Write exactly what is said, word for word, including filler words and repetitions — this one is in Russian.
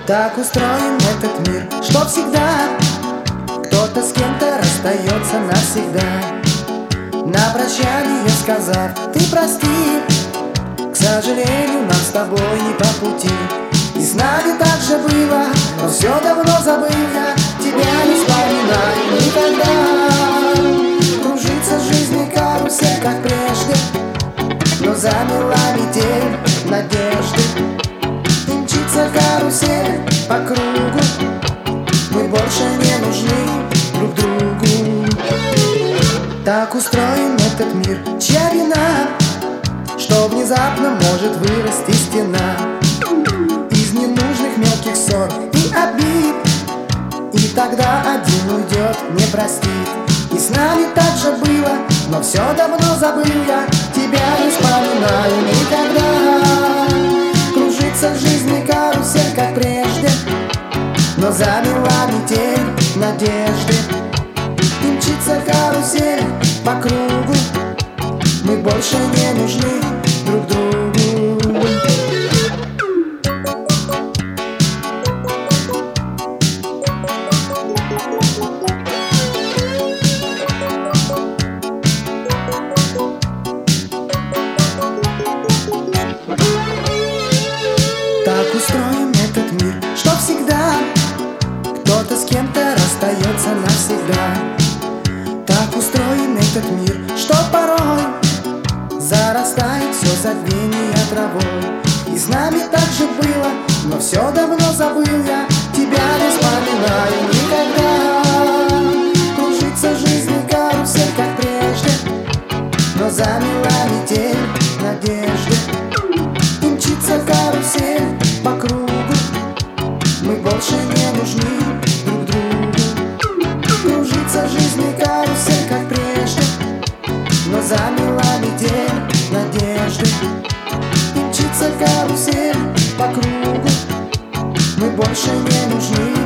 Так устроен этот мир, что всегда кто-то с кем-то расстается навсегда. На прощание сказав: ты прости, к сожалению, нам с тобой не по пути. И с нами так же было, но все давно забыл я. Тебя не вспоминаю никогда. Кружится в жизни карусель, как прежде, но замела метель надежды. И мчится карусель по кругу, мы больше не нужны друг другу. Так устроен этот мир, чья вина, что внезапно может вырасти стена из ненужных мелких ссор и обид. И тогда один уйдет, не простит. И с нами так же было, но все давно забыл я. Тебя не вспоминаю никогда. Кружится в жизни карусель, как прежде, но замела метель надежды. И мчится карусель по кругу, мы больше не нужны друг другу. Так устроен этот мир, что всегда кто-то с кем-то расстается навсегда. Так устроен этот мир, что порой зарастает все забвение травой. И с нами так же было, но все давно забыл я. Тебя не вспоминаю никогда. Кружится в жизни карусель, как прежде, но замела метель надежды. И мчится карусель по кругу, мы больше не нужны друг другу. Кружится в жизни карусель, как прежде, но замела метель надежды. И мчится карусель по кругу, мы больше не нужны